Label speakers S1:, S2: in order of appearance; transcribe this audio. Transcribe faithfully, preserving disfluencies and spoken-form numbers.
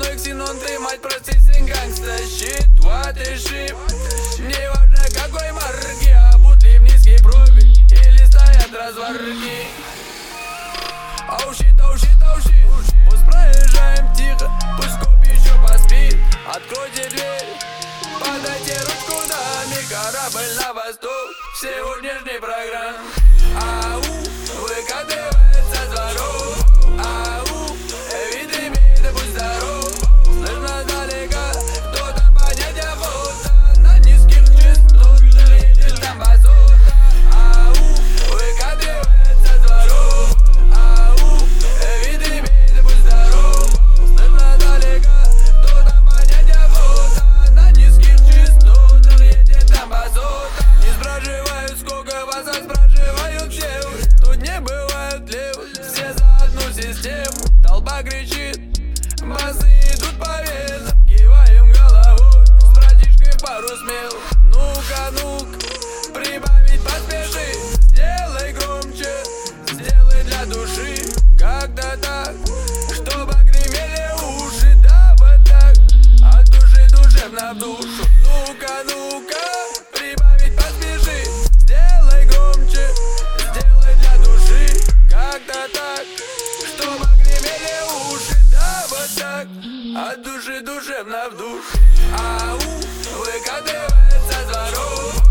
S1: мной ксенон, ты мать, прости, сын гангста. Щит, what и шип. Не важно какой марки, а бутли в низкий профиль или стоят разварки. Оу щит, оу щит, оу щит. Пусть проезжаем тихо, пусть коп еще поспит. Откройте дверь, подайте ручку, даме. Корабль на восток сегодняшней программы. Ау, выкатывается с дворов. Ау, вид имеет, будь здоров. Слышно далеко, кто там поднять охота. На низких частотах едет там басота. Ау, выкатывается с дворов. Ау, вид имеет, будь здоров. Слышно далеко, кто там поднять охота. На низких частотах едет там басота. Не спрашивают, сколько вас, а спрашивают все. Тут не бывают левых, все за одну систему. Толпа кричит, басы идут по венам. Киваем головой, с братишкой пару смел. Ну-ка, ну-ка, прибавить поспеши. Сделай громче, сделай для души. Как-то так, чтобы гремели уши. Да вот так, от души душевно в душу. Ну-ка, ну-ка, прибавить поспеши. Сделай громче, сделай для души. Как-то так, чтобы гремели уши. Да вот так, от души душевно в душу. Ау, выкатывается с дворов.